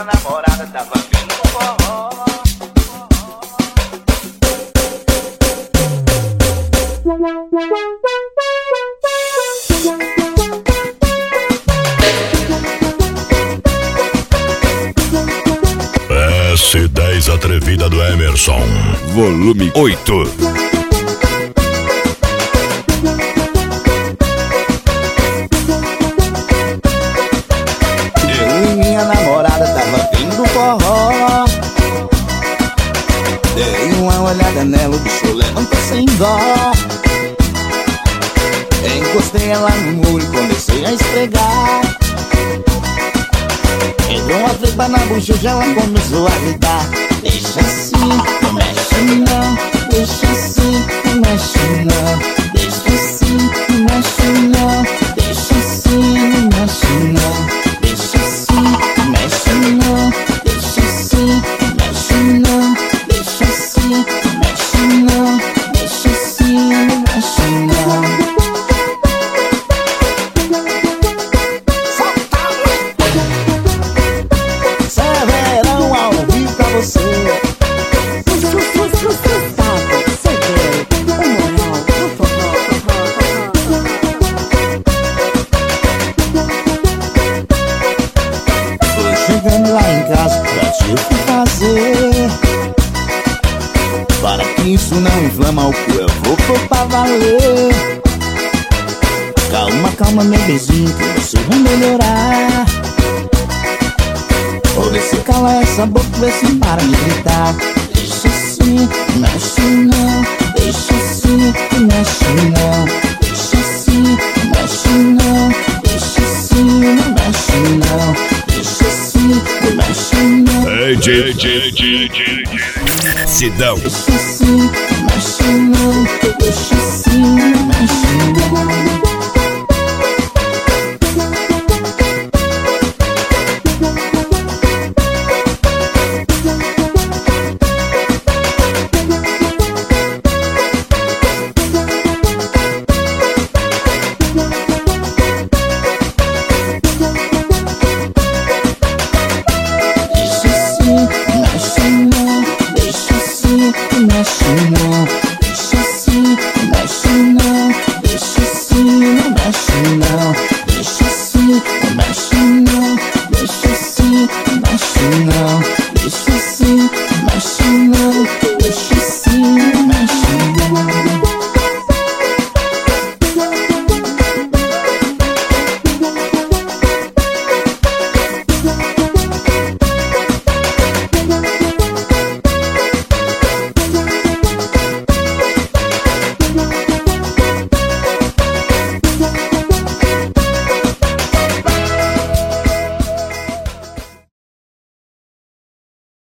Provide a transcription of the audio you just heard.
minha namorada tava vindo com forró. S10 Atrevida do Emerson, volume 8. Eu e minha namorada tava vindo forró. Dei uma olhada nela, o bicho levantou sem dó. Encostei ela no muro e comecei a esfregar. Entrou uma tripa na bochecha, ela começou a gritar: deixa assim, não mexe não. Deixa assim, não mexe não. Deixa assim, não mexe não. Deixa assim, não mexe não. Deixa assim, não mexe não. Deixa assim, não mexe não. Deixa assim, não mexe não. Deixa assim, não mexe não. Severão ao vivo pra você. Tô chegando lá em casa pra te fazer. Para que isso não inflama o cu, eu vou pôr pra valer. Calma, calma, meu beijinho, que você vai melhorar. Vou ver se cala essa boca, vê se para de gritar. Deixa assim, mexe não. Deixa assim, mexe não. Deixa assim, mexe não. Deixa assim, não mexe não. Deixa assim, mexe não. Sidão. Deixa assim, mexe não. Deixa assim,